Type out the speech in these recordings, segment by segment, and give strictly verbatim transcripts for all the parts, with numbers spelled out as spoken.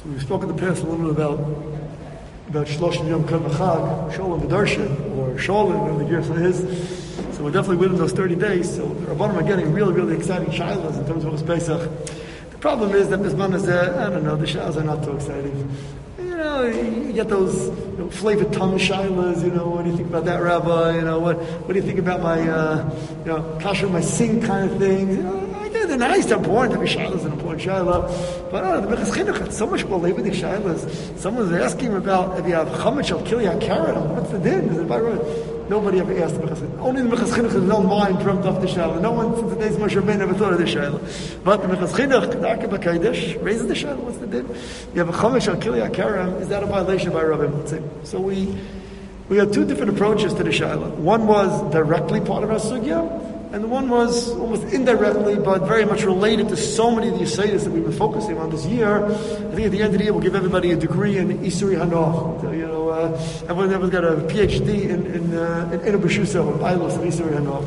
So we spoke in the past a little bit about about Shloshim Yom Kol V'Chag, Sholem V'Darshan, or Sholem, whatever the gear is. So we're definitely within those thirty days. So the Rabbanim are getting really, really exciting shilas in terms of what's Pesach. The problem is that Bisman is there, I don't know, the shilas are not too exciting. You know, you get those you know, flavored tongue shilas, you know, what do you think about that, Rabbi? You know, what what do you think about my, uh, you know, kasher, my sing kind of things? You know, they're nice, they're important. Every shilah is an important shilah. But I don't know, the Mechas Chinuch had so much more labor than shilas. Someone's asking him about if you have chametz shall kill you carrot. What's the din? Is it by right? Nobody ever asked the Mechas Chinuch. Only the Mechas Chinuch has no mind dreamt of the shilah. No one since the days of Moshe Rabbeinu ever thought of the shilah. But the Mechas Chinuch, Kedarka B'Kodesh, raises the shilah. What's the din? You have a chametz shall kill you carrot. Is that a violation by Rabbi Motzi? So we we had two different approaches to the shilah. One was directly part of our sugya. And the one was almost indirectly, but very much related to so many of the Yisaitis that we've been focusing on this year. I think at the end of the year, we'll give everybody a degree in Isuri Hanoch. So, you know, uh, everyone, everyone's got a P H D in in uh, in Inu B'Shusa, or Bailos of Isuri Hanoch.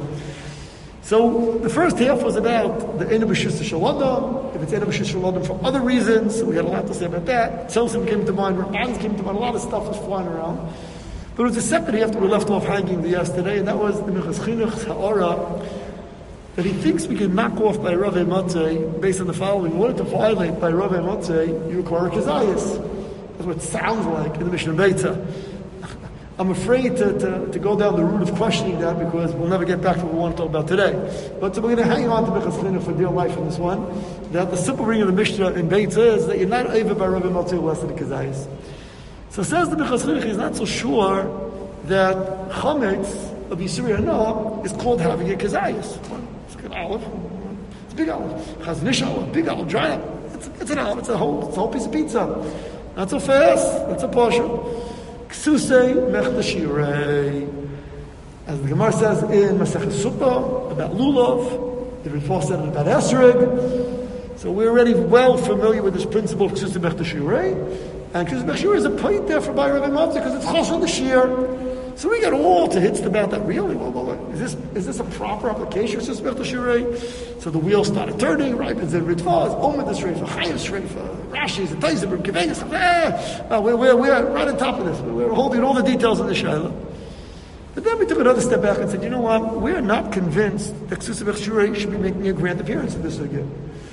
So the first half was about the Inu B'Shusa Shalodam. If it's Inu B'Shusa Shalodam for other reasons, so we had a lot to say about that. Tzelsim came to mind, Ramban's came to mind, a lot of stuff was flying around. But it was the second after we left off hanging the yesterday, and that was the Mechas Chinuch's Ha'ara, that he thinks we can knock off by Rav Motzei based on the following. In order to violate by Rav Motzei, you require a Kazayas. That's what it sounds like in the Mishnah Beitza. I'm afraid to, to, to go down the route of questioning that because we'll never get back to what we want to talk about today. But so we're going to hang on to Mechas Chinuch for dear life in this one. That the simple reading of the Mishnah in Beitza is that you're not over by Rav Motzei less than the Kazayas. So says the Mechas Chinuch, he's not so sure that chametz of Yisuri Hanoah is called having a kazayas. It's a good olive. It's a big olive. Chaznish olive, big olive, dry olive. It's, it's an olive. It's a whole, it's a whole piece of pizza. Not so fast. That's a portion. Ksusei mechdashirei. As the Gemara says in Masechet Sukkah about lulav, the Ritva said about esrog. So we're already well familiar with this principle of Ksusei mechdashirei. And Ksusei mechdashirei is a point there for by Rabbi Motzei because it's choshen the shir. So we got all to hits about that. Really, well, well, is this is this a proper application of Ksusei mechdashirei? So the wheels started turning. Right, it's a Ritva, it's Omed Shreifa, Chaim Shreifa, Rashi's, and Taizabrim, Kevenis. Ah, we're we're we're right on top of this. We're holding all the details of the Shaila. But then we took another step back and said, you know what? We're not convinced that Ksusei mechdashirei should be making a grand appearance in this again.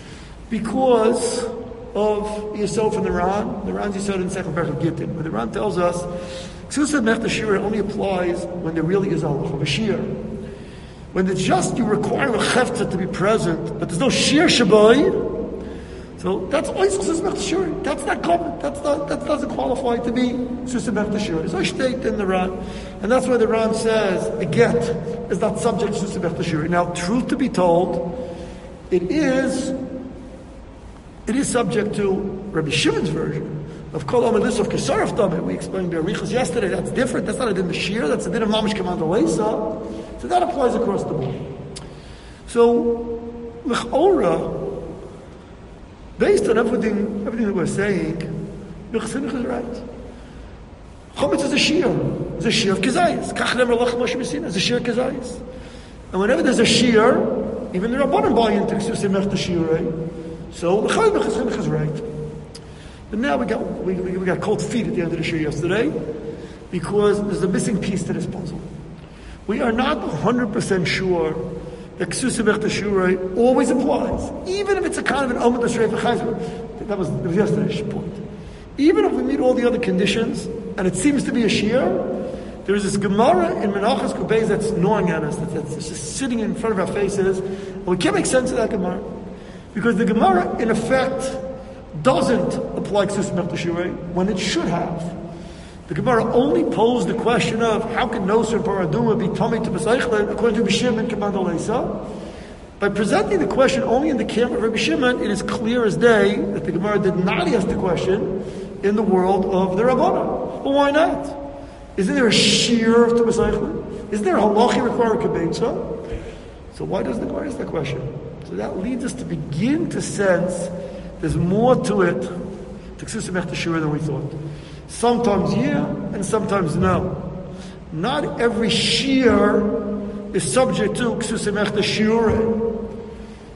Because of Yisod from the Ran, the Ran's Yisod in Second Perek Gittin, where the Ran tells us Ksusei mechdashirei only applies when there really is a halacha of a shear. When it's just you require a chefta to be present, but there's no shear shabai, so that's always Ksusei mechdashirei. That's not covered. That's not, that doesn't qualify to be Ksusei mechdashirei. So I state in the Ran, and that's why the Ran says a get is not subject to Ksusei mechdashirei. Now, truth to be told, it is it is subject to Rabbi Shimon's version of Kol Omelis of Kesaraf Dameh. We explained the Arichas yesterday. That's different. That's not a din of shear. That's a din of Mamish Command Leisa. So that applies across the board. So L'chora, based on everything, everything that we're saying, Mechas Chinuch is right. Chometz is a shear. It's a shear of Kazayas. Kach Nemer Lach Moshe Messina is a shear of Kazayas. And whenever there's a shear, even the Rabbanim buy into Ksusei mechdashirei. So the Mechas Chinuch is right. But now we got we, we got cold feet at the end of the shir yesterday because there's a missing piece to this puzzle. We are not one hundred percent sure that Ksusei mechdashirei always applies, even if it's a kind of an Omed Shreifa Chayzer. That was, that was yesterday's point. Even if we meet all the other conditions, and it seems to be a shear, there is this Gemara in Menachos Kubeis that's gnawing at us, that's, that's just sitting in front of our faces, and we can't make sense of that Gemara. Because the Gemara, in effect, doesn't apply Ksusei mechdashirei when it should have. The Gemara only posed the question of how can Nosir and Paraduma be Tomei to B'Seichel according to Rabbi Shimon Command Leisa. By presenting the question only in the camp of Rabbi Shimon, it is clear as day that the Gemara did not ask the question in the world of the Rabbanan. Well, why not? Isn't there a shear to B'Seichel? Isn't there a halachi requiring kibetza? So why doesn't the Gemara ask that question? So that leads us to begin to sense there's more to it, to Ksusei mechdashirei, than we thought. Sometimes yeah, and sometimes no. Not every shear is subject to Ksusei mechdashirei.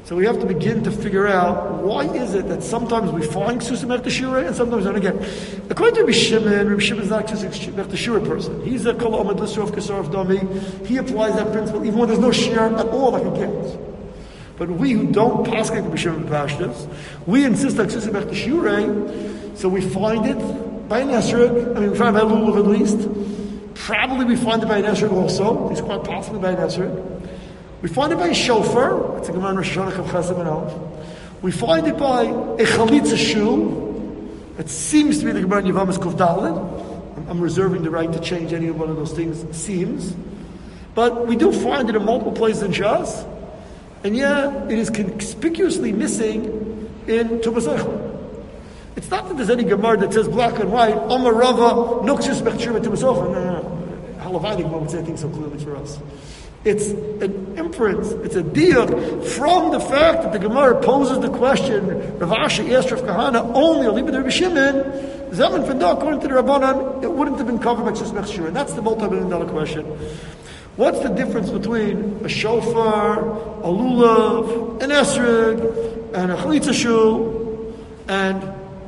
So we have to begin to figure out why is it that sometimes we find Ksusim Ech Teshurei and sometimes we don't. Again, according to Rabbi Shimon, Rabbi Shimon is not a Ksusim Ech Teshurei person. He's a Kol Omid L'Srov Kesarov Dami. He applies that principle even when there's no shir at all like a gift. But we who don't pass like Rabbi Shimon Pashtas, we insist on Ksusim Ech Teshurei, so we find it by an Esrog. I mean, we find it by a Lulav at least. Probably we find it by an Esrog also. It's quite possibly by an Esrog. We find it by a shofar. It's a Gemara in Rosh Hashanah Chav Chesed and Aleph. We find it by a chalitza shoe. It seems to be the Gemara in Yevamos Kuf Daled. I'm, I'm reserving the right to change any one of those things. It seems, but we do find it in multiple places in Shas, and yet it is conspicuously missing in Tumas Eichel. It's not that there's any Gemara that says black and white. Omar Rava Nukshus Bechshir Tumas Eichel. No, no, no. Halavai Gemara would say things so clearly for us. It's an inference, it's a diuk from the fact that the Gemara poses the question, Rav Ashi asked Rav Kahana only, only by the Rabbi Shimon, Zaman Fenda, according to the Rabbanan, it wouldn't have been covered by Ksus Mechshir. And that's the multi-million dollar question. What's the difference between a shofar, a lulav, an esrog, and a chalitza shul, and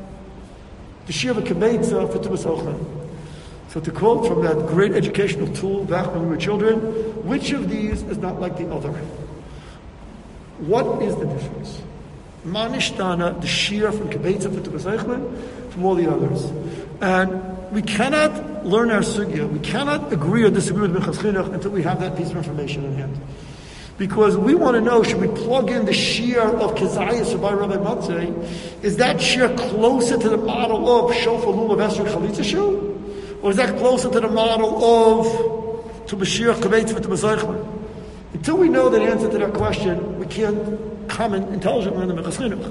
the shir of a kibetza for Tumas Ochlan? So to quote from that great educational tool back when we were children, which of these is not like the other? What is the difference? Manishtana, the shir from Kibetza for Tumas Eichel, from all the others. And we cannot learn our sugya, we cannot agree or disagree with Minchas Chinuch until we have that piece of information in hand. Because we want to know, should we plug in the shir of Kezayas or by Rabbi Matzeh, is that shir closer to the model of Shofar, Lulav, Esrog, Chalitza Shul? Or is that closer to the model of to Mashiach Kibetz for Tumas Eichel? Until we know the answer to that question, we can't comment intelligently on the Minchas Chinuch.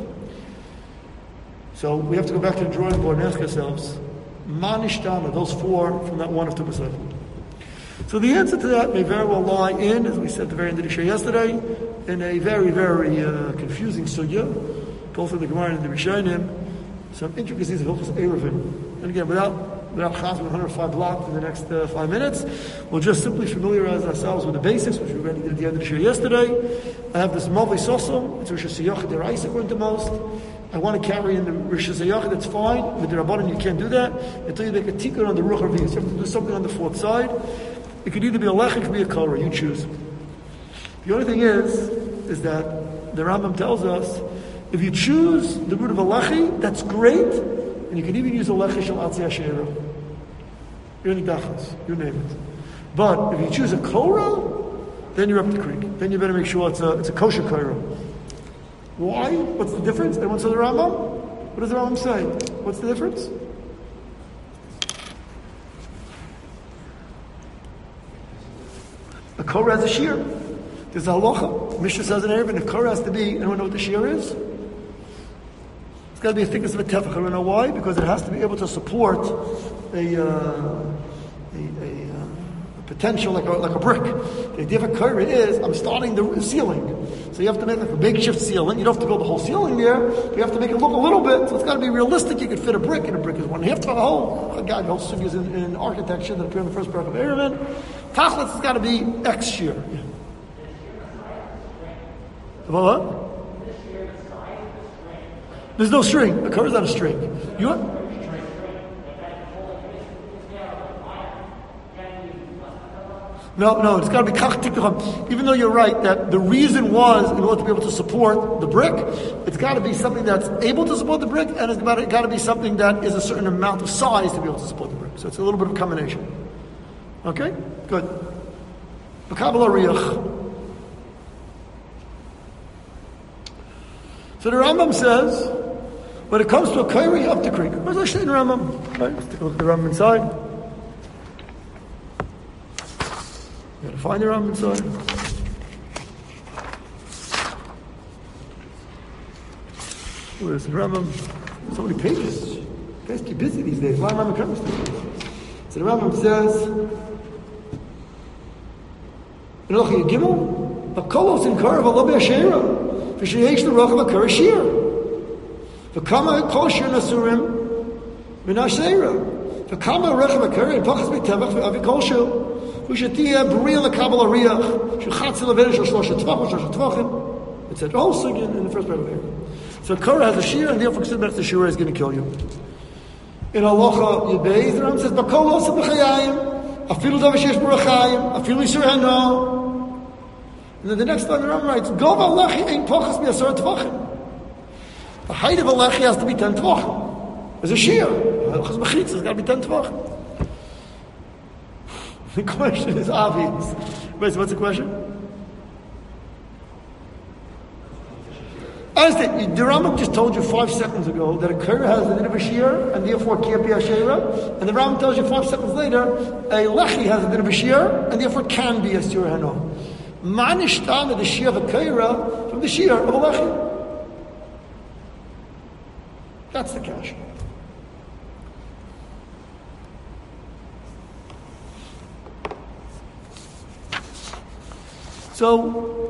So we have to go back to the drawing board and ask ourselves, Manishtana, those four from that one of Tumas Eichel. So the answer to that may very well lie in, as we said at the very end of the show yesterday, in a very, very uh, confusing sugya, both in the Gemara and the Rishonim, some intricacies of Hilchos Eruvin. And again, without without Chaz one hundred five blocks in the next uh, five minutes, we'll just simply familiarize ourselves with the basics, which we already did at the end of the show yesterday. I have this Mavli Sosom, it's Rosh Hashanah Derais according to most. I want to carry in the Rosh Hashanah, that's fine. With the Rabbanan, you can't do that until you make a tikkun on the Ruach HaRvius. You have to do something on the fourth side. It could either be a lech, it could be a korah, you choose. The only thing is, is that the Rambam tells us, if you choose the root of a lechi, that's great, and you can even use a lechi shel atzi asheira. You're in the dachas, you name it. But if you choose a korah, then you're up the creek. Then you better make sure it's a it's a kosher korah. Why? What's the difference? Anyone saw the Rambam? What does the Rambam say? What's the difference? A korah has a shear. There's a halacha. Mishnah says in Eruvin, if korah has to be, anyone know what the shear is? It's got to be a thickness of a tefach. I don't know why, because it has to be able to support a, uh, a, a, uh, a potential like a, like a brick. The idea of a korah is, I'm starting the ceiling. So you have to make like a makeshift ceiling. You don't have to build the whole ceiling there, but you have to make it look a little bit. So it's got to be realistic. You could fit a brick, and a brick is one half to a whole. God, the whole sugyas in, in architecture that appear in the first paragraph of Eruvin. Tachlis has got to be X shear. Yeah. What? There's no string. A korah is not a string. You what? No, no, it's got to be kach tikkucham. Even though you're right that the reason was in order to be able to support the brick, it's got to be something that's able to support the brick, and it's got to, got to be something that is a certain amount of size to be able to support the brick. So it's a little bit of a combination. Okay, good. Makabel Ariyach. So the Rambam says, when it comes to a korah, you have to creek. Where's the in Rambam? Right, let's take a look at the Rambam inside. You gotta find the Rambam inside. Where's the Rambam? So many pages. You guys keep busy these days. Why Rambam comes to this? So the Rambam says, in Elochi Gimel, Bakolos in Korah v'lo be'asheira. V'sheyesh l'rochav ha'korah shir. V'kama kol shir nasurim v'nasheira. V'kama rochav ha'korah v'pachas b'tevach v'avi kol shir. V'shetiyah b'riyah l'kabel ariyach. Sh'chatzi l'vedish l'shlosha tvach v'shlosha tvachim. It said, oh, Sugin in the first part of Erev. So Korah has a shear, and therefore Ksubach the shear is going to kill you. In Halacha Yudbeis, the Ram says, Bakol also b'chayayim, afilu davar sheyesh b'rachayim, afilu yisur hano. And then the next line the Ram writes, Gov alechi ein pochas mi'asar tvachim. The height of a lechi has to be ten tvachim. There's a shear. Halachas b'chitz has got to be ten tvachim. The question is obvious. Wait, so what's the question? Understand, the Rambam just told you five seconds ago that a Korah has a din of a shear and therefore can't be a sheira, and the Rambam tells you five seconds later a lechi has a din of a shear and therefore can be a shear hano. Man ishtan the shear of a Korah from the shear of a lechi. That's the cash. So,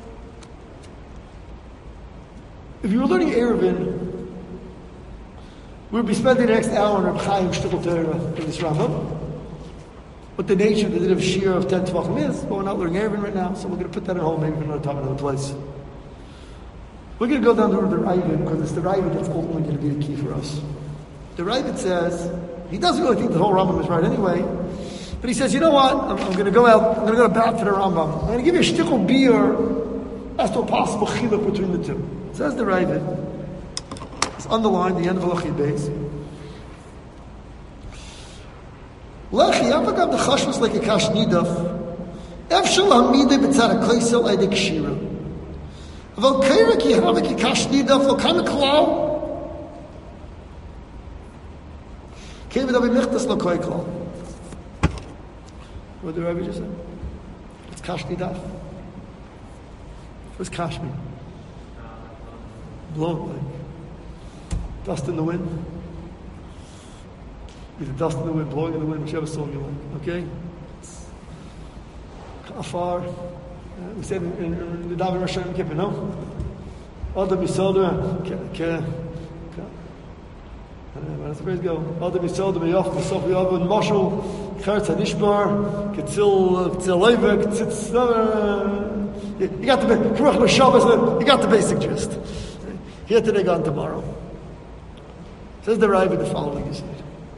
if you were learning Eruvin, we would be spending the next hour on Reb Chaim Shtickl Torah in this Rambam. What the nature of the din of shear of ten Tvachim is, but we're not learning Eruvin right now, so we're going to put that at home, maybe another time, another place. We're going to go down to the Ravid, because it's the Ravid that's ultimately going to be the key for us. The Ravid says, he doesn't really think the whole Rambam is right anyway, but he says, you know what, I'm, I'm going to go out, I'm going to go back to the Rambam. I'm going to give you a shtickle beer as to a possible chiluk between the two. It says the Ravid, it's underlined, the end of Halachi base. Lechi, avagav the chashvus like a kash nidaf, efshel hamide b'tzad ha-koisel edik shira. Aval keira ki hava ki kash nidaf, lo kana klal. Keva da b'michtas lo koi klal. What did the Rabbi just say? It's kash nidaf. What's kash mean? Blown, like dust in the wind. Either dust in the wind, blowing in the wind, whichever song you like. Okay? Afar. Uh, we said in, in, in the David Rosh Hashanah Kippur, no? Adam Yisodra. Ke. Let's praise go. Adam Yisodra, Meyoch, Mesof Yavon, Moshel, Cheretz HaNishbar, Ketzil, Ketzil Lever, Ketzil. You got the Keruch Shabbos, you got the basic gist. Here today, gone tomorrow. Says the Ravid the following is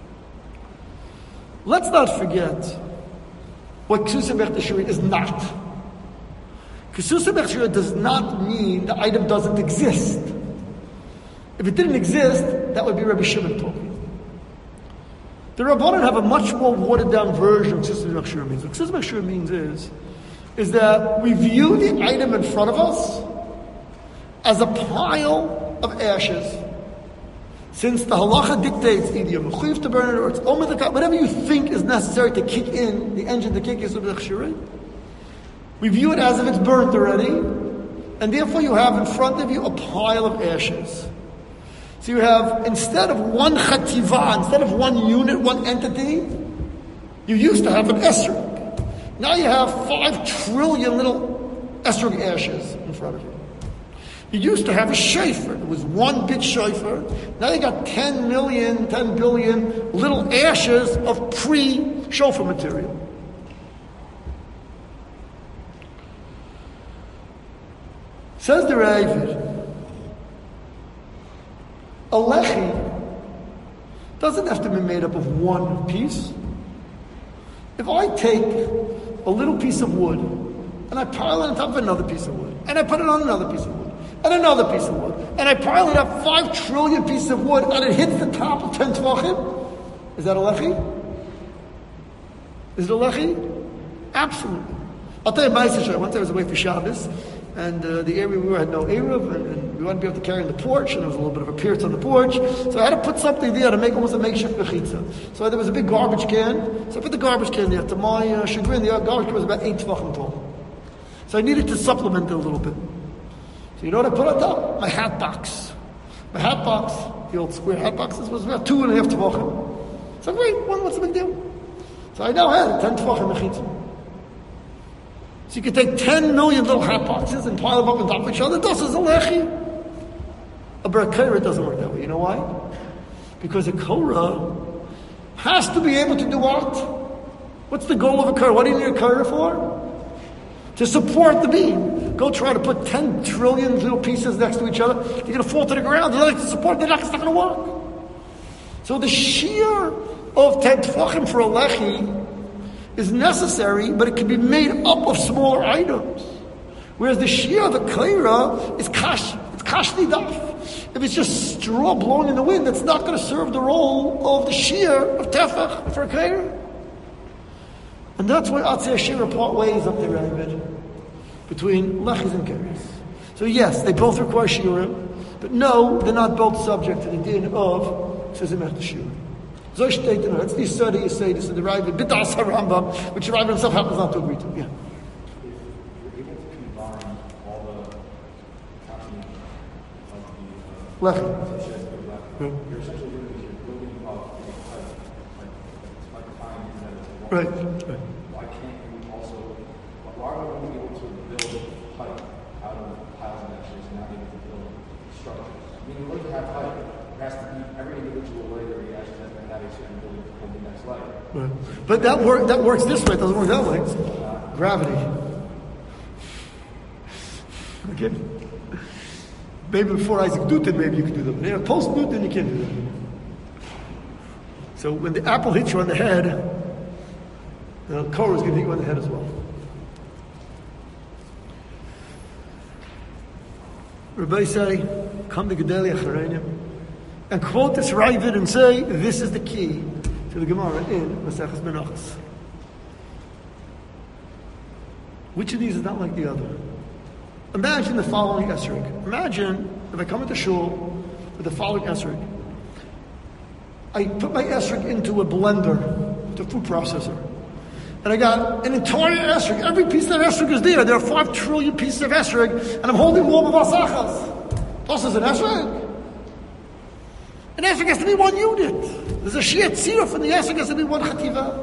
let's not forget what Ksusa Bech Teshuri is not. Ksusa Bech Teshuri does not mean the item doesn't exist. If it didn't exist, that would be Rabbi Shimon talking. The Rabbanan have a much more watered down version of Ksusa Bech Teshuri means. What Ksusa Bech Teshuri means is, is that we view the item in front of us as a pile of ashes. Since the halacha dictates either you're mechuyev to burn it or it's omer the whatever you think is necessary to kick in the engine to kick Yisur B'chshurin, we view it as if it's burnt already, and therefore you have in front of you a pile of ashes. So you have, instead of one chativa, instead of one unit, one entity, you used to have an esrog. Now you have five trillion little esrog ashes in front of you. You used to have a shofar. It was one big shofar. Now you got ten million, ten billion little ashes of pre-shofar material. Says the Ravid, a lechi doesn't have to be made up of one piece. If I take a little piece of wood and I pile it on top of another piece of wood, and I put it on another piece of wood, and another piece of wood, and I pile it up five trillion pieces of wood, and it hits the top of ten tvachim, is that a lechi? Is it a lechi? Absolutely. I'll tell you my situation. Once I was away for Shabbos, and uh, the area we were had no Eruv, and, and we wanted to be able to carry in the porch, and there was a little bit of a pierce on the porch, so I had to put something there to make almost a makeshift mechitza. So there was a big garbage can, so I put the garbage can there. To my uh, chagrin, the garbage can was about eight tvachim tall. So I needed to supplement it a little bit. So you know what I put on top? My hat box. My hat box, the old square hat boxes, was about two and a half tvachim. So great, well, what's the big deal? So I now had ten tvachim mechitza. So you could take ten million little hat boxes and pile them up on top of each other. This is a lechi. A Korah doesn't work that way. You know why? Because a Korah has to be able to do what? What's the goal of a Korah? What do you need a Korah for? To support the beam. go try to put ten trillion little pieces next to each other, you're going to fall to the ground. You're not support, they're not, it's not going to work. So the shear of ten tefachim for a lechi is necessary, but it can be made up of smaller items. Whereas the shear of a kaira is kash, it's kashli daf. If it's just straw blowing in the wind, that's not going to serve the role of the shear of tefach for a kaira. And that's why Atzei Shira part ways up the Ravid between lechis and kairas. So yes, they both require shiurim, but no, they're not both subject to the din of Shizimech the shiurim. So that's the study you say this in the Ravid, B'das HaRambam, which the Ravid himself happens not to agree to. Yeah. Lechi. Right. Right. Why can't we also? Why are we able to build height out of piles of meshes and not able to build structures? I mean, in order to have height, there has to be every individual layer of the ashes has to have a certain ability to hold the next layer. Right. But that work that works this way. It doesn't work that way. Uh, Gravity. Okay. Maybe before Isaac Newton, maybe you could do that. Yeah, post Newton, you can't do that. So when the apple hits you on the head, the Korah is going to hit you on the head as well. Rabbi say, come to Gedali Achareinim, and quote this Ravid and say, this is the key to the Gemara in Maseches Menachos. Which of these is not like the other? Imagine the following esrog. Imagine if I come into shul with the following esrog. I put my esrog into a blender, to a food processor. And I got an entire esrog. Every piece of esrog is there. There are five trillion pieces of esrog, and I'm holding warm of asachas. Plus, is an esrog. An esrog has to be one unit. There's a sheer tziruf, and the esrog has to be one chativa.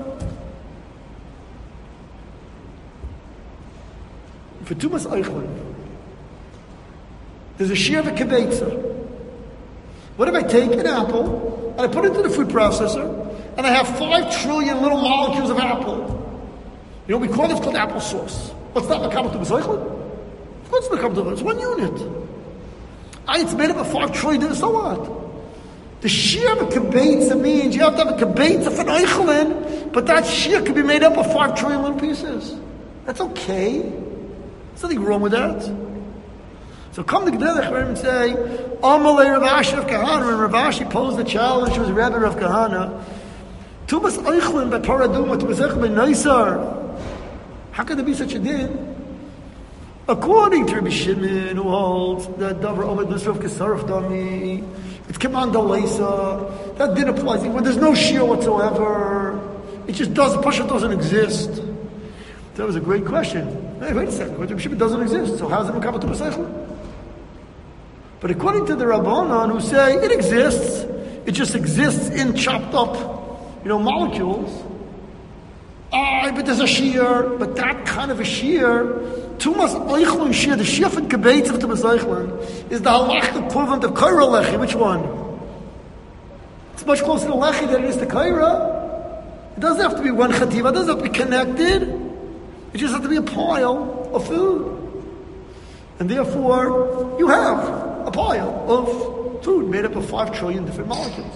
For Tumas Eichlin, there's a shear of a kibetza. What if I take an apple and I put it into the food processor and I have five trillion little molecules of apple? You know, we call this called applesauce. What's that? Makabel Tumas Eichlin? Of course, it's Makabel Tumas. It's one unit. Ah, it's made up of five trillion. So what? The shear of a kibetza means you have to have a kibetza for an Eichlin, but that shear could be made up of five trillion little pieces. That's okay. There's nothing wrong with that. So come to Gedali Achareinim and say, Amalei Rav Ashi of Kahana, when Rav Ashi posed the challenge to his Rebbe Rav Kahana, Tumas Eichlin by Paraduma, Tumas Eichlin by Neisar. How could there be such a din? According to Rabbi Shimon, who holds that Davar Omed Nisrav Kesaraf Dami, it's Command Leisa, that din applies when there's no shear whatsoever. It just doesn't, Pasha doesn't exist. That was a great question. Hey, wait a second. Rabbi Shimon doesn't exist, so how's it Makabel Tumas Eichlin? But according to the Rabbanan, who say it exists, it just exists in chopped up, you know, molecules. Ah, but there's a shear, but that kind of a shear, Tumas Eichlin shear, the shear from Kibetz of Tumas Eichlin, is the halach equivalent of Kaira Lechi. Which one? It's much closer to Lechi than it is to Kaira. It doesn't have to be one chativa, it doesn't have to be connected. It just has to be a pile of food. And therefore, you have a pile of food made up of five trillion different molecules.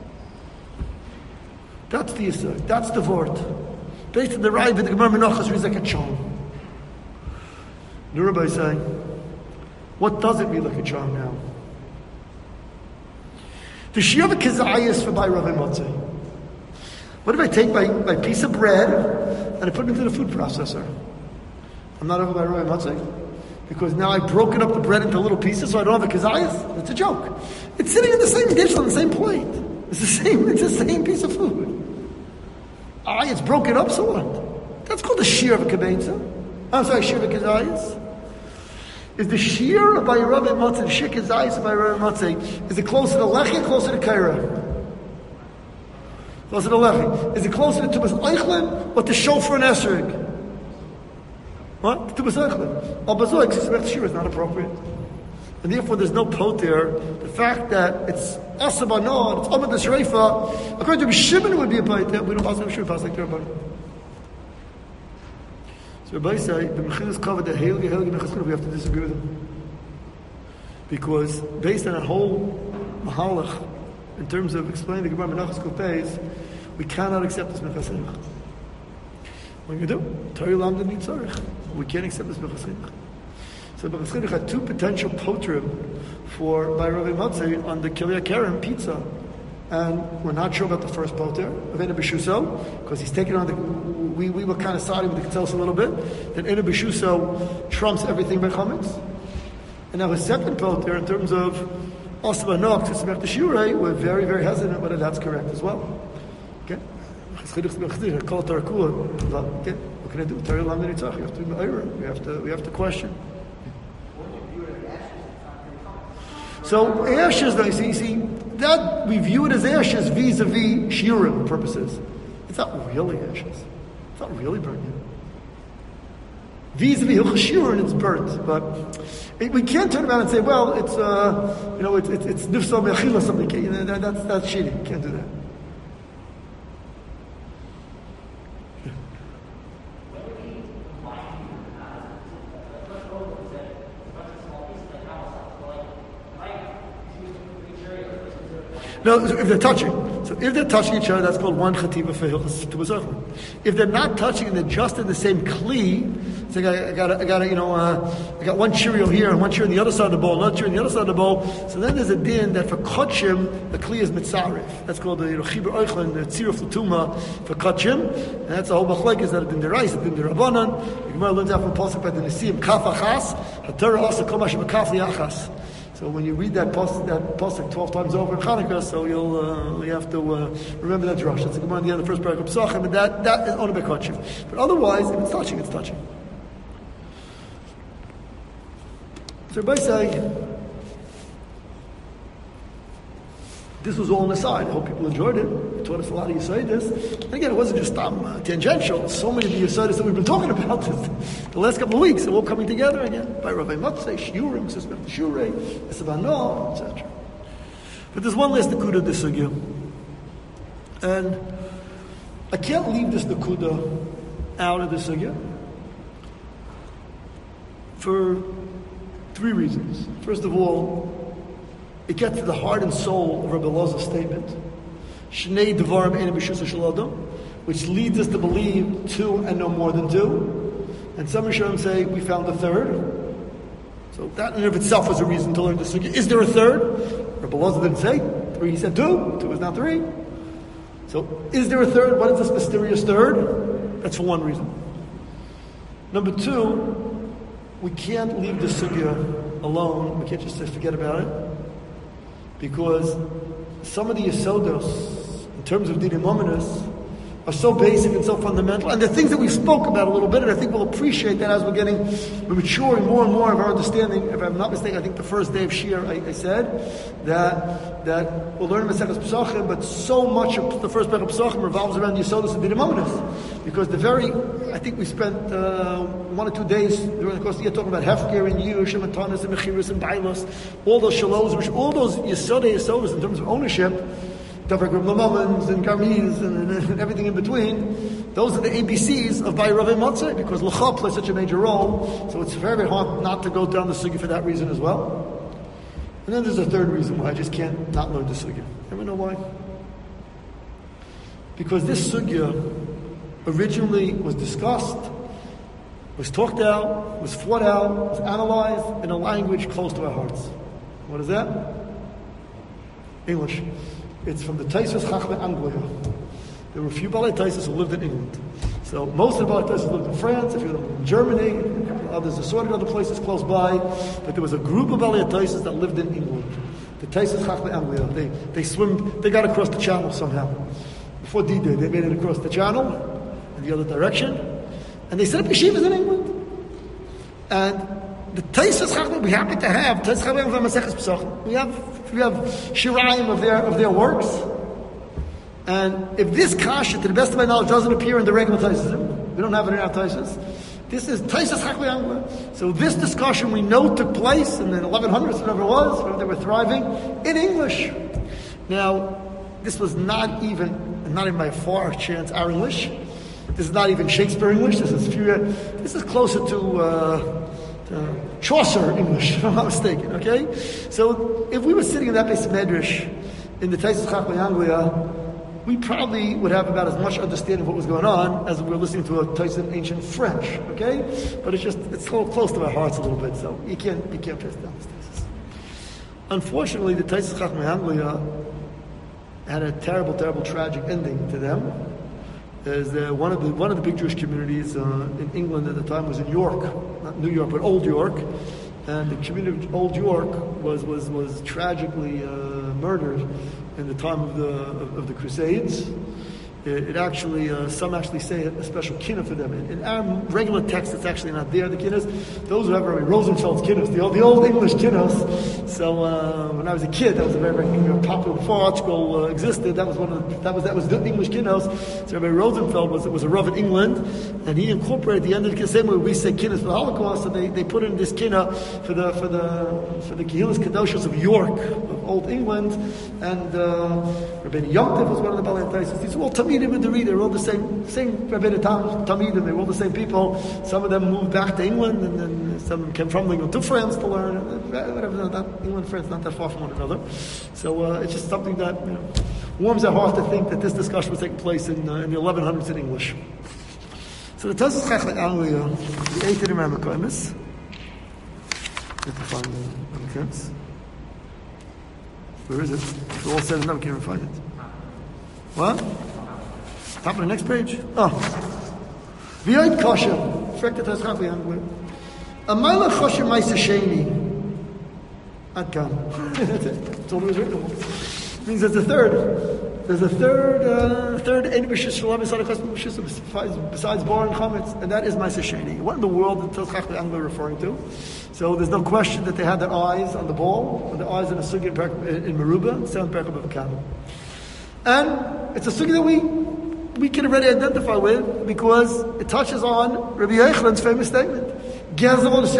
That's the Yisod. That's the Vort. Based on the Ravid, the Gemara Menachos reads like a charm. The Rabbi is saying, what does it read like a charm now? The Shia of a Kizayas for by Rabbi Motzei. What if I take my, my piece of bread and I put it into the food processor? I'm not over by Rabbi Motzei, because now I've broken up the bread into little pieces so I don't have a kazayas. It's a joke. It's sitting in the same dish on the same plate. It's the same, it's the same piece of food. Ah, it's broken up, so what? That's called the shear of a kibetza. I'm sorry, shear of a kazayas. Is the shear by Rabbi Motzei, the shear kazayas by Rabbi Motzei, is it closer to lechi or closer to kaira? Closer to lechi. Is it closer to Tumas Eichlin or to shofar and esrog? What? Tumas Eichlin. Al Bazoik, Sismech Shir is not appropriate. And therefore there's no pot there. The fact that it's Asabana, it's Amad Shreifa, according to Shimon, it would be a pot there. We don't pass no Shir, pass like their body. So So Rabbi say the Mechilas covered the Heilige Heilige Mechas Chinuch. We have to disagree with them because based on that whole mahalach in terms of explaining the Gemara Menachos Kupes, we cannot accept this Mechas Chinuch. What do you do? Torah Lamda Nitzarech. We can't accept this Mechas Chinuch. So Mechas Chinuch had two potential potrim for by Rabbi Matzei on the Kiryat Kerem pizza. And we're not sure about the first poter, Aveda B'Shuso, because he's taken on the, we, we were kind of siding with the Ketzelos a little bit, that Aveda B'Shuso trumps everything by Chametz. And now his second poter, in terms of Osba Noach to Semech the Shurei, we're very, very hesitant whether that's correct as well. Okay? Okay, what can I do? We have to, we have to, we have to question. So ashes, though, you see, you see, that we view it as ashes vis-a-vis shiurim purposes. It's not really ashes. It's not really burning. Vis-a-vis hilchos shiurim, it's burnt. But it, we can't turn around and say, well, it's uh, you know, it's it's it's nifsal me'achila something. You know, that, that's that's cheating. Can't do that. No, if they're touching. So if they're touching each other, that's called one chativa for hilchos tubazachman. If they're not touching and they're just in the same kli, so I got, I got, I got, you know, uh, I got one Cheerio here and one Cheerio on the other side of the bowl, another Cheerio on the other side of the bowl. So then there's a din that for kachim, the kli is mitzaref. That's called the you know, chibur oichlin, the tziruf l'tuma for kachim, and that's the whole machlekes that din derais, din derabanan. The Gemara learns out from pasuk by the Nisim kaf achas, haTorah also kol mashem kaf liachas. So when you read that pasuk, that pasuk twelve times over in Chanukah, so you'll uh, you have to uh, remember that drush. That's the Gemara in the end of the first paragraph of Pesachim, and that that is only by kachim. But otherwise, if it's touching, it's touching. So everybody say, this was all on the side. I hope people enjoyed it. It taught us a lot of Yesodis. And again, it wasn't just um, uh, tangential. So many of the Yesodis that we've been talking about this, the last couple of weeks, they're all coming together again. By Rabbi Matzei, Shiurim, Sismech the Shurei, Esavano, et cetera. But there's one last Nakuda of this sugya. And I can't leave this Nakuda out of this sugya for three reasons. First of all, it gets to the heart and soul of Rabbi Elazar's statement, Shnei Devarim Ein B'Shus Shel Adam, which leads us to believe two and no more than two. And some Rishonim say we found a third. So that in and of itself was a reason to learn the sugya. Is there a third? Rabbi Elazar didn't say three. He said two. Two is not three. So is there a third? What is this mysterious third? That's for one reason. Number two, we can't leave the sugya alone. We can't just forget about it. Because some of the Yesodos, in terms of Dinim Ominous, are so basic and so fundamental, and the things that we spoke about a little bit, and I think we'll appreciate that as we're getting, we're maturing more and more of our understanding. If I'm not mistaken, I think the first day of Shir, I, I said that that we'll learn Maseches Pesachim, but so much of the first Maseches Pesachim revolves around Yesodos and Dinim Ominous, because the very, I think we spent uh, one or two days during the course of the year talking about Hefker and Yush and Matanis and Mechiris and Bailos, all those Shalos, which all those Yesodei Yesodos in terms of ownership. Tavagrim Lamamans and Garmiz and, and, and everything in between. Those are the A B Cs of Bai Rav Matzeh, because L'cha plays such a major role. So it's very, very hard not to go down the sugya for that reason as well. And then there's a third reason why I just can't not learn the sugya. Everyone know why? Because this sugya originally was discussed, was talked out, was fought out, was analyzed in a language close to our hearts. What is that? English. It's from the Taisus Chachmei Anglia. There were a few Balei Taisus who lived in England. So most of the Balei Taisus lived in France, if you lived in Germany, a couple of others assorted other places close by. But there was a group of Balei Taisus that lived in England. The Taisus Chachmei Anglia. They they swim. They got across the channel somehow. Before D-Day, they made it across the channel in the other direction, and they set up yeshivas in England. And the Taisus Chachmei, we happen to have Taisus Chachmei Anglia Maseches Pesachim. We have. We have shirayim of their of their works, and if this kasha, to the best of my knowledge, doesn't appear in the regular Taisus, we don't have it in our Taisus. This is Taisus Chachmei Anglia. So this discussion we know took place in the eleven hundreds, whatever it was, when they were thriving in English. Now, this was not even not even by a far chance our English. This is not even Shakespeare English. This is few, This is closer to, uh, to Chaucer English, if I'm not mistaken. Okay, so if we were sitting in that base of Medrash in the Taisus Chachmei Anglia, we probably would have about as much understanding of what was going on as if we were listening to a Taisus in ancient French. Okay, but it's just it's a little close to our hearts a little bit, so you can't you can't press down this Taisus. Unfortunately, the Taisus Chachmei Anglia had a terrible, terrible, tragic ending to them. As uh, one of the one of the big Jewish communities uh, in England at the time was in York, not New York, but Old York, and the community of Old York was was was tragically uh, murdered in the time of the of, of the Crusades. It, it actually, uh, some actually say a special kinnah for them. In, in our regular text, it's actually not there, the kinnahs. Those who have Rabbi Rosenfeld's kinnahs, the old, the old English kinnahs. So uh, when I was a kid, that was a very, very you know, popular, before ArtScroll uh, existed, that was one of the, that was that was the English kinnahs. So Rabbi Rosenfeld was was a Rav in England, and he incorporated the end of the same way we say kinnahs for the Holocaust, so they, they put in this kinnah for the for the for the Kehillas Kadoshos of York, of Old England, and uh, Rabbi Yom Tov was one of the Balei Taisus. These were all Tamid in the reader, they're all the same, same Rabbi Tamidim, they were all the same people. Some of them moved back to England, and then some came from England to France to learn. Whatever, not, England and France not that far from one another. So uh, it's just something that you know, warms our heart to think that this discussion was taking place in, uh, in the eleven hundreds in English. So the Taisus Chachmei Anglia, the eighth in Imam HaKoimis. You have to find the Amikams. Where is it? It's all said and done, we can't even find it. What? Top of the next page. Oh. V'yoid kosher. Frek the Taisus Chachmei Anglia. A mile kosher ma'aseh sheni. Ad kan. That's it. That's all there is written. It means there's a third. There's a third, uh, third Ein B'shus Shalom Yisad HaKosmos B'shus besides, besides Bar and Chametz, and that is Ma'aseh Sheni. What in the world is Taisus Chachmei Anglia referring to? So there's no question that they had their eyes on the ball, or their eyes on the sugi in, in Meruba, seventh parak of Kamel. And it's a sugi that we we can already identify with because it touches on Rabbi Yechon's famous statement. This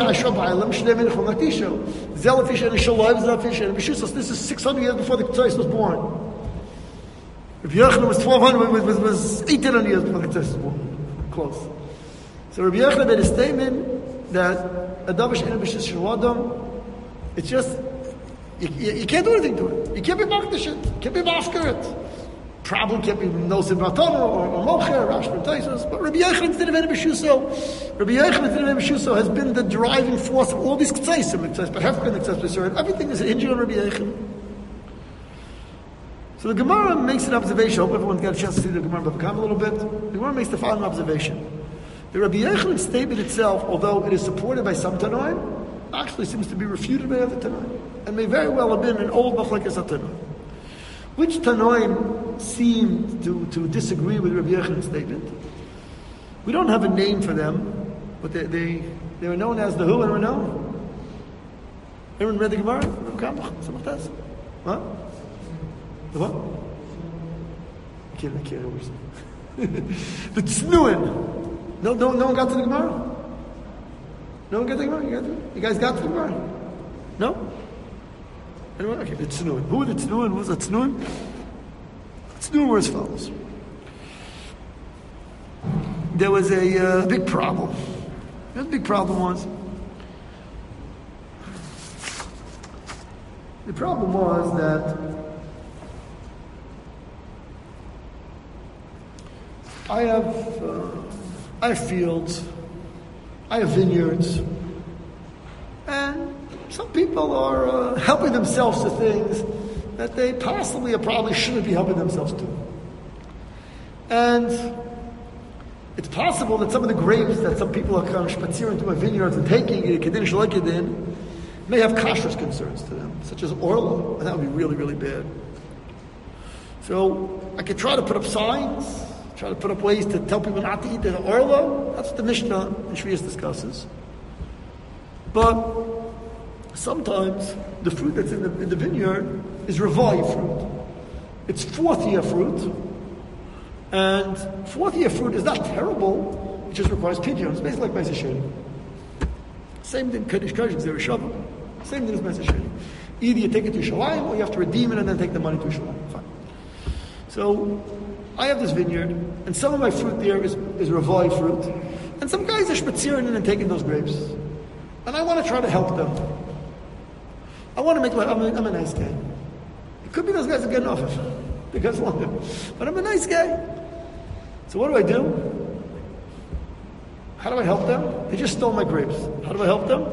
is six hundred years before the Tzais was born. Rabbi Yechon was twelve hundred, was, was eighteen hundred years before the Tzais was born. Close. So Rabbi Yechon made a statement that Adavish Ein B'shus Shalom, it's just, you, you, you can't do anything to it. You can't be Makdish it. You can't be Mafkir it. Probably can't be Nosim Ratana or, or Mocher, Rash Taisus, but Rabbi Yechon instead of Ein B'shuso, Rabbi Yechon instead of Ein B'shuso has been the driving force of all these K'tzaisim, but Hefkin, K'tzais, everything is hinging on Rabbi Yechon. So the Gemara makes an observation. I hope everyone got a chance to see the Gemara Bava Kama a little bit. The Gemara makes the following observation. The Rabbi Yechon statement itself, although it is supported by some Tanoim, actually seems to be refuted by other Tanoim, and may very well have been an old Machlekes Tanoim. Which Tanoim seem to, to disagree with Rabbi Yechon's statement? We don't have a name for them, but they they, they were known as the who and we know. Everyone read the Gemara? What? The what? I can't, I can't hear what you're saying. The Tznuin. No, no, no one got to the Gemara? No one got to the Gemara? You, got to, you guys got to the Gemara? No? Anyone? Okay, the Tznuin. Who are the Tznuin? Who's the Tznuin? Tznuin were as follows. There was a uh, big problem. The big problem was, the problem was that I have, uh, I have fields, I have vineyards, and some people are uh, helping themselves to things that they possibly or probably shouldn't be helping themselves to. And it's possible that some of the grapes that some people are kind of spaziering into my vineyards and taking a kedin shalekidin may have kashrus concerns to them, such as orla, and that would be really, really bad. So I could try to put up signs, try to put up ways to tell people not to eat the orla. That's what the Mishnah in Shvius discusses. But sometimes the fruit that's in the, in the vineyard is revive fruit. It's fourth year fruit. And fourth year fruit is not terrible, it just requires pidyon. It's basically like Ma'aseh Sheni. Same thing, Kaddish Kaddish, Zera Shabbat. Same thing as Ma'aseh Sheni. Either you take it to Shalayim or you have to redeem it and then take the money to Shalayim. Fine. So, I have this vineyard, and some of my fruit there is, is Ravai fruit, and some guys are schmitziering in and taking those grapes. And I want to try to help them. I want to make like, I'm a, I'm a nice guy. It could be those guys are getting off it, because of them. But I'm a nice guy. So what do I do? How do I help them? They just stole my grapes. How do I help them?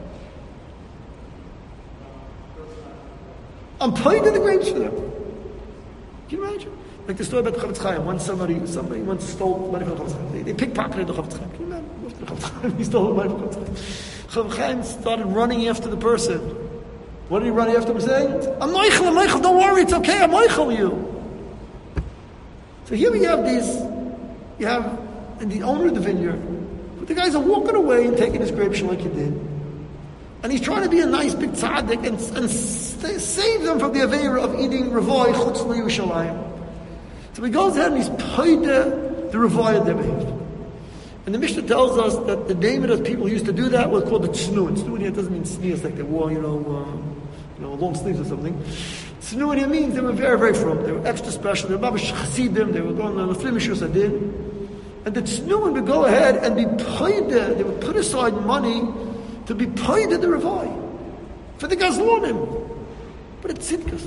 I'm paying the grapes for them. Can you imagine? Like the story about the Chavetz Chaim. Once somebody, somebody once stole money from the Chavetz Chaim. They, they pickpocketed the Chavetz Chaim. Can you imagine? The Chavetz Chaim, he stole the money from the Chavetz Chaim. Chavetz Chaim started running after the person. What did he run after him saying? I'm Michael, I'm Michael, don't worry, it's okay, I'm Michael you. So here we have these, you have the owner of the vineyard, but the guys are walking away and taking his grapes like he did. And he's trying to be a nice big tzaddik and, and stay, save them from the aveira of eating Ravoi chutz Yerushalayim. So he goes ahead and he's paid the, the Ravoi of their behavior. And the Mishnah tells us that the name of those people who used to do that was called the tznuin. Tznuin here doesn't mean sneers like they wore, you know, uh, you know, long sleeves or something. Tznuin here means they were very, very from. They were extra special. They were babish chassidim. They were going to the flimishus adin. And the tznuin would go ahead and be paid there. They would put aside money to be paid at the Ravai for the Gazlonim. But it's Tzidkus.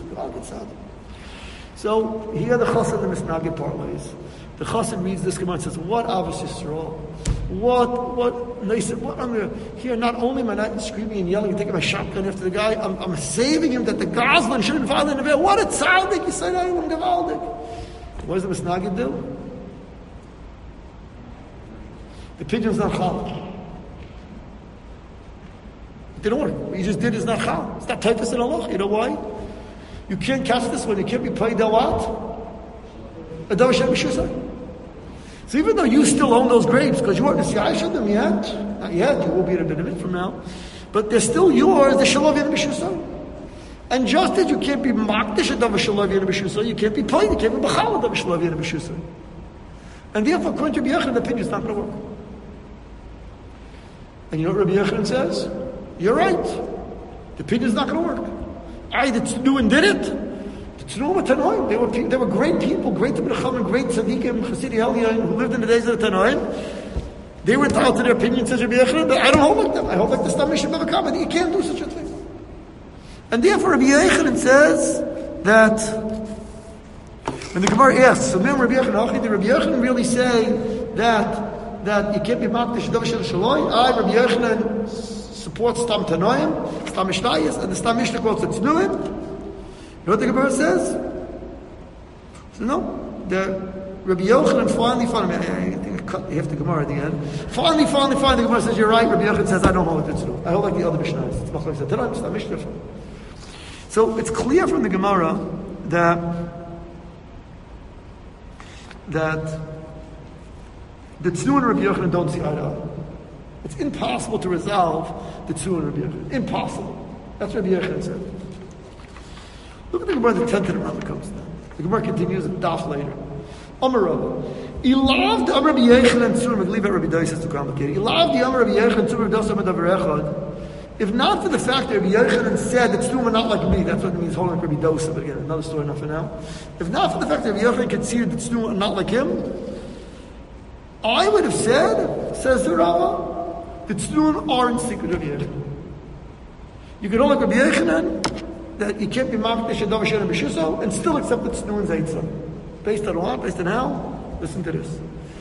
So here the Chassid and the Misnagid parlays. The Chassid reads this Gemara and says, what Avos Yisrael? What, what, nice, what I'm gonna, here not only am I not screaming and yelling and taking my shotgun after the guy, I'm, I'm saving him that the Gazlan shouldn't violate the veil. What a tzaddik! You say, I am Gavaldik. What does the Misnagid do? The pigeon's not chal. It didn't work. What you just did is not chal. It's not typhus in Allah. You know why? You can't catch this one. You can't be paid a what? A davar shem b'shusay. So even though you still own those grapes, because you weren't the C I should them yet, not yet, you will be in a bit of it from now, but they're still yours, the shalav yin b'shusay. And just as you can't be makdish a davar shalav yin b'shusay, you can't be paid, you can't be b'chal a davar shalav yin b'shusay. And therefore, according to Rabbi Yochanan, the opinion is not going to work. And you know what Rabbi Yochanan says? You're right. The opinion is not going to work. I, the Tznuin did it. The Tznuin were Tanoim. They were, they were great people, great Tabnacham, great Tzadikim, Chassidi Elyon, who lived in the days of the Tanoim. They were entitled to their opinion, says Rabbi Yochanan, but I don't hold like them. I hold like the Stam Mishnah Bavakam. You can't do such a thing. And therefore, Rabbi Yochanan says that when the Gemara asks, so then Rabbi Yochanan, did Rabbi Yochanan really say that that you can't be makdish davar shel shaloi? I, Rabbi Yochanan, supports Stam Tanoim, Stam Mishnayis, and the Stam Mishnah quotes the Tznuim. You know what the Gemara says? So no, the Rabbi Yochanan finally, finally, I think I cut half the Gemara at the end. Finally, finally, finally, the Gemara says, you're right. Rabbi Yochanan says, I don't hold like the Tznuim. I hold like the other Mishnayis. It's Machlokes Tanoim, Stam Mishnah. So it's clear from the Gemara that that the Tznuin and Rabbi Yochanan don't see eye to eye. It's impossible to resolve the Tznuin and Rabbi Yochanan. Impossible. That's what Rabbi Yochanan said. Look at the Gemara, the tenth Rambam comes now. The Gemara continues a daf later. Amar Rabba. Ilav the Amar Rabbi Yochanan and Tznuin, leave out Rabbi Dais is too complicated. Ilav the Amar Rabbi Yochanan and Tznuin, Rabbi Dais Davar Echad. If not for the fact that Rabbi Yochanan said that Tznuin are not like me, that's what it means holding Rabbi Dosa, but again, another story, not for now. If not for the fact that Rabbi Yochanan considered that Tznuin are not like him, I would have said, says the Rava, that Tznuin are in secret Rabbi Yochanan. You can hold like Rabbi Yochanan that you can't be makdish a davar shel b'shuso and still accept that Tznuin's eitzah. Based on what? Based on how? Listen to this.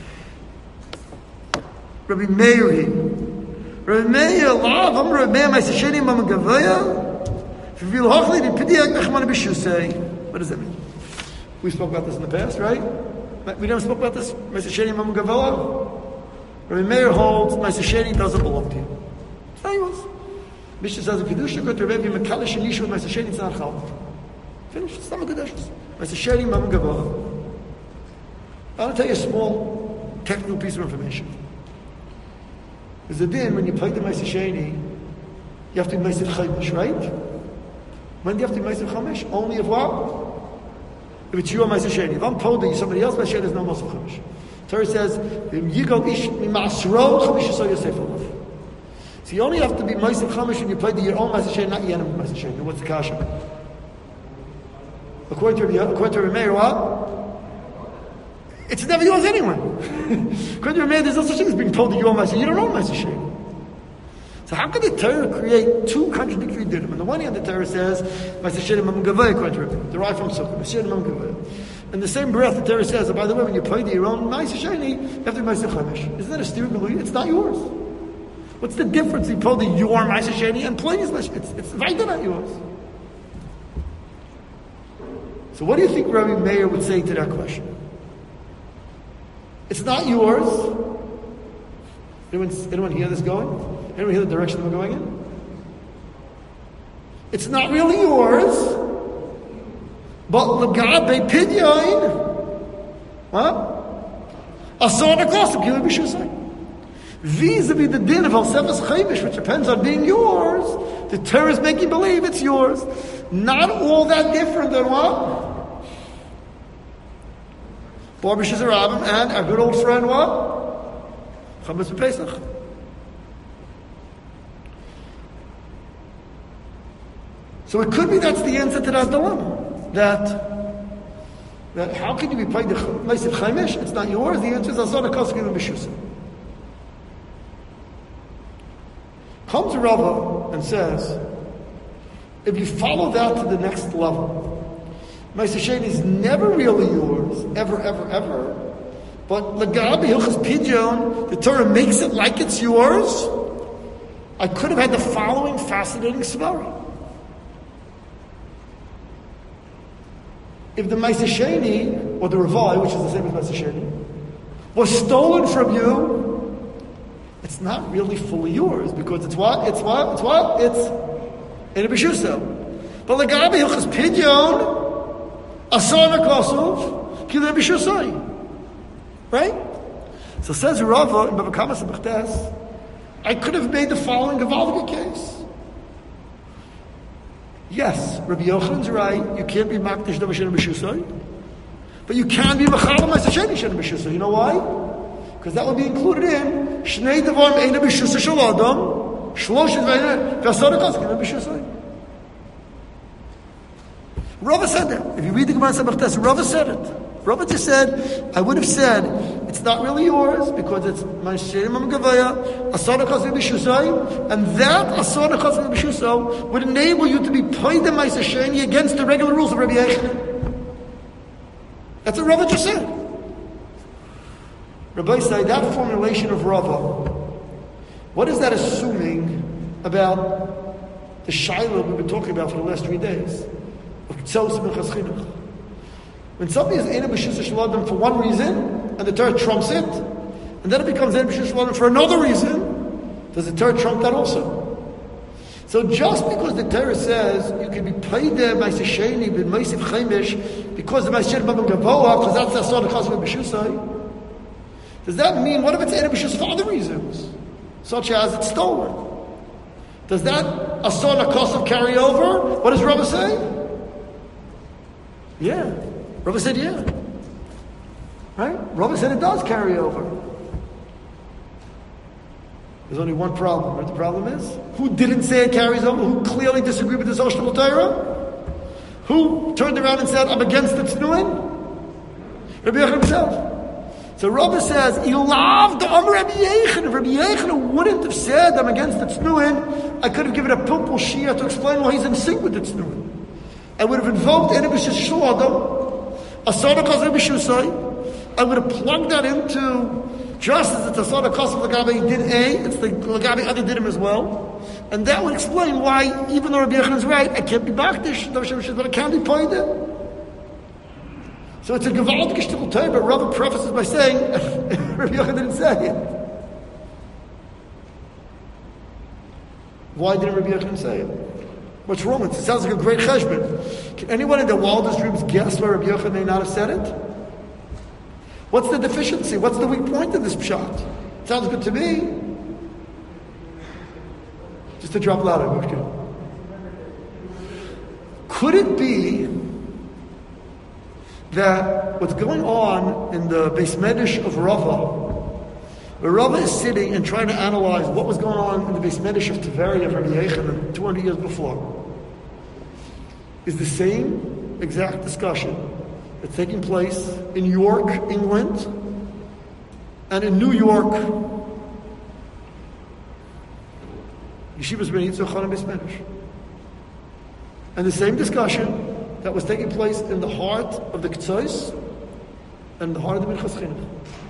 Rabbi Meir. Rabbi Meir, lav, am Rabbi Meir, ma'aseh sheni mam gavaya, v'vil hochli v'pidiak echman b'shusei. What does that mean? We spoke about this in the past, right? We never spoke about this. Ma'aseh sheni mam gavaya. Rabbi Meir holds ma'aseh sheni doesn't belong to you. It's not yours. Mishnah says if kedusha got to Rebbe mekalish and nishu ma'aseh sheni, it's not chal. Finish. It's not a kedusha. Ma'aseh sheni mam gavaya. I want to tell you a small technical piece of information. There's a din when you play the Ma'aseh Sheni, you have to be Ma'aseh Chaimish, right? When do you have to be Ma'aseh Chaimish? Only if what? If it's your Ma'aseh Sheni. If I'm Poda, somebody else Ma'aseh Sheni, there's no Ma'aseh Chaimish. Torah says, Yigal ish mi'masro chamish yisod yosef olav. So you only have to be Ma'aseh Chaimish when you play the your own Ma'aseh Sheni, not the enemy Ma'aseh Sheni. What's the kasha? According to Rabbi, according to Rabbi Meir, what? It's never yours anyway. According to man, there's no such thing as being told that you own Ma'aseh. You don't own Ma'aseh Sheni. So how could the Torah create two contradictory dinim? On the one hand, the Torah says, Ma'aseh Sheni Mam Gavaya, according to Rebbe, derived from Sukkah, Ma'aseh Sheni Mam Gavaya. In the same breath, the Torah says, oh, by the way, when you pay your own Ma'aseh Sheni, you have to be Ma'aseh Chamesh. Isn't that a steering wheel? It's not yours. What's the difference between paying your Ma'aseh Sheni and playing his Ma'aseh? It's, it's right not yours. So what do you think Rabbi Meir would say to that question? It's not yours. Anyone, anyone hear this going? Anyone hear the direction we're going in? It's not really yours. But Lagabe Pidyon, what? Asar Nakosim, Kili B'Shusay. Vis-a-vis the din of Al-Sefas Chaymish, which depends on being yours, the Torah is making believe it's yours. Not all that different than what? Bar B'Shizar Rabim and our good old friend what? Chametz B'Pesach. So it could be that's the answer to that dilemma. That, that how can you be paid the Meisiv Chaimish? It's not yours. The answer is Asana Koskin and B'Shusa. Comes Rava and says, if you follow that to the next level, Meisiv Sheni is never really yours, ever, ever, ever. But Lagabi Hilchas Pidyon, the Torah makes it like it's yours. I could have had the following fascinating svara. If the Meisiv Sheni, or the Ravai, which is the same as Meisiv Sheni, was stolen from you, it's not really fully yours, because it's what? It's what? It's what? It's in a B'Shusa. But Lagabi Hilchas Pidyon, Asana Kosov, Kili B'Shusay. Right? So says Rava in Bava Kama Samachtes, I could have made the following Gavaldic case. Yes, Rabbi Yochanan's right, you can't be Makdish Davar Shen B'Shusay, but you can be Mechalal Ma'aseh Sheni Shen B'Shusay. You know why? Because that would be included in Shnei Davar Me'ena B'Shusay Shel Adam, Shlosh V'Eina V'Asana Kosov Kili B'Shusay. Rava said that. If you read the Gemara Samachtes, Rava said it. Rava just said, I would have said, it's not really yours because it's Ma'aseh Mam Gavaya, Asana Kosov B'Shusay, and that Asana Kosov B'Shusay would enable you to be paid the Ma'aseh Sheni against the regular rules of Rabbi Yechanan. That's what Rava just said. Rabbi say that formulation of Rava, what is that assuming about the Shiloh we've been talking about for the last three days? Of Ktsos Minchas Chinuch. When something is Eina B'Shusay Shel Adam for one reason, and the Torah trumps it, and then it becomes Eina B'Shusay Shel Adam for another reason, does the Torah trump that also? So just because the Torah says you can be paid there by Ma'aseh Sheni, by Meisiv Chaimish, because the Ma'aseh Sheni Babam Gavoa, because that's the Asana Kosov B'Shusay, does that mean, what if it's Eina B'Shusay for other reasons, such as it's stolen? Does that Asana Kosov carry over? What does Rava say? Yeah. Rava said, yeah. Right? Rava said it does carry over. There's only one problem. What the problem is? Who didn't say it carries over? Who clearly disagreed with the social Torah? Who turned around and said, I'm against the Tznuin? Rabbi Yechanan himself. So Rava says, Ilav da'am Rabbi Yechanan. If Rabbi Yechanan wouldn't have said, I'm against the Tznuin, I could have given a pilpul shia to explain why he's in sync with the Tznuin. I would have invoked Eina B'Shusay Shel Adam, Asana Kosov B'Shusay. I would have plugged that into, just as it's Asana Kosov Lagabe did A, it's the Lagabe other did him as well. And that would explain why, even though Rabbi Yechanan is right, I can't be Bakdish, but I can be pointed. So it's a Gevaldik Shtickle Torah, but Rava prefaces by saying, Rabbi Yechanan didn't say it. Why didn't Rabbi Yechanan say it? What's wrong with it? It sounds like a great cheshbon. Can anyone in their wildest dreams guess why Rabbi Yochanan may not have said it? What's the deficiency? What's the weak point in this pshat? Sounds good to me. Just to drop louder. Okay. Could it be that what's going on in the Beis Medrash of Rava, where Rava is sitting and trying to analyze what was going on in the Beis Medrash of Tveria of Rabbi Yechanan two hundred years before, is the same exact discussion It's taking place in York, England, and in New York, Yeshivas Ben Yitzchak Chanan Beis Medrash. And the same discussion that was taking place in the heart of the Ketzos and the heart of the Minchas Chinuch.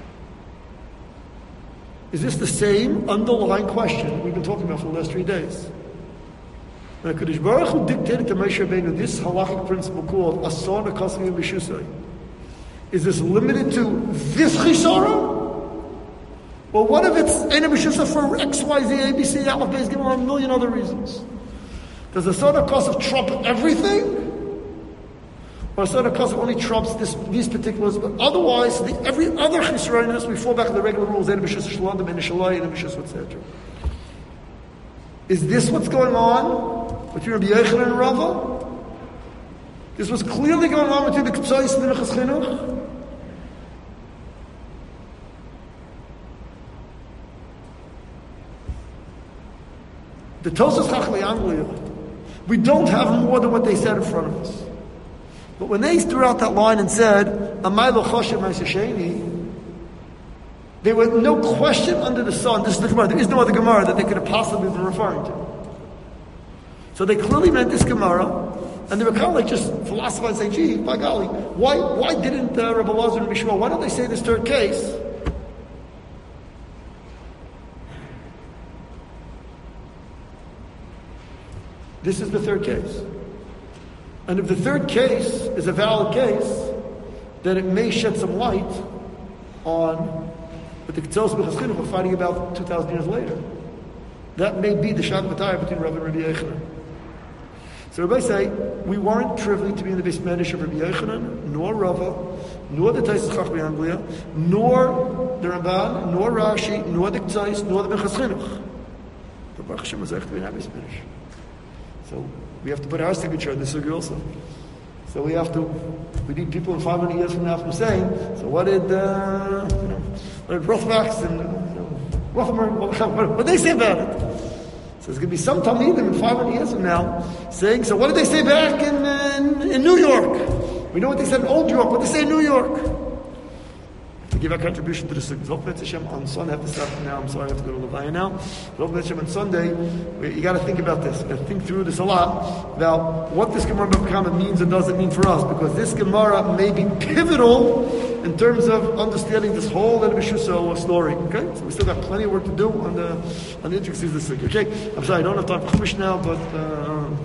Is this the same underlying question we've been talking about for the last three days? When HaKadosh Baruch Hu dictated to Moshe Rabbeinu this halachic principle called Asar Nekasmi B'Shusay, is this limited to this Chisara? Well, what if it's Eina B'Shusay for X, Y, Z, A, B, C, Aleph, Beis, Gimel, a million other reasons? Does Asar Nekasmi trump everything? Or Asar Nekasmi only trumps this, these particulars, but otherwise, the, every other Chisrainus, we fall back to the regular rules, Eina B'Shusay Shalom, Eina Shalai, Eina B'Shusay, et cetera. Is this what's going on between Rabbi Yochanan and Rava? This was clearly going on between the Ketzos and the Minchas Chinuch. The Tosas Chachmei Anglia, we don't have more than what they said in front of us. But when they threw out that line and said, Amay lo choshev ma'aseh sheni, there was no question under the sun. This is the Gemara. There is no other Gemara that they could have possibly been referring to. So they clearly meant this Gemara, and they were kind of like just philosophizing, saying, "Gee, by golly, why why didn't uh, Rabbi Lazar and Mishmael? Why don't they say this third case?" This is the third case, and if the third case is a valid case, then it may shed some light on. But the Ketzos and Minchas Chinuch were fighting about two thousand years later. That may be the Shat Matayah between Rav and Rabbi Yochanan. So Rabbi say, we weren't trivially to be in the Beis Medrash of Rabbi Yochanan, nor Rava, nor the Tosas Chachmei Anglia, nor the Ramban, nor Rashi, nor the Ketzos, nor the Minchas Chinuch. But Baruch Hashem was echt to be in that Beis Medrash. So we have to put our signature on this sugi also. So we have to, we need people in five hundred years from now from saying, so what did, uh, you know, what did Rothbachs and, you know, Rothenberg, what, what did they say about it? So there's going to be some Talmidim in five hundred years from now saying, so what did they say back in, in, in New York? We know what they said in Old York, what did they say in New York? To give our contribution to the sukkahs. Hopefully, Hashem on Sunday. I have to stop now. I'm sorry, I have to go to Levaya now. But hopefully, Hashem on Sunday, we, you got to think about this. You got to think through this a lot about what this Gemara Bava means and doesn't mean for us, because this Gemara may be pivotal in terms of understanding this whole Eina B'Shusay story. Okay, so we still got plenty of work to do on the on the intricacies of the sukkah. Okay, I'm sorry, I don't have time for Chumash now, but. Uh,